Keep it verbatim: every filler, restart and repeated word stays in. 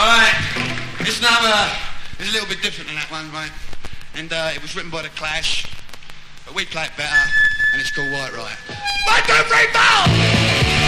Alright, this number is a little bit different than that one, right? And uh, it was written by The Clash, but we play it better, and it's called White Riot. One, two, three, four!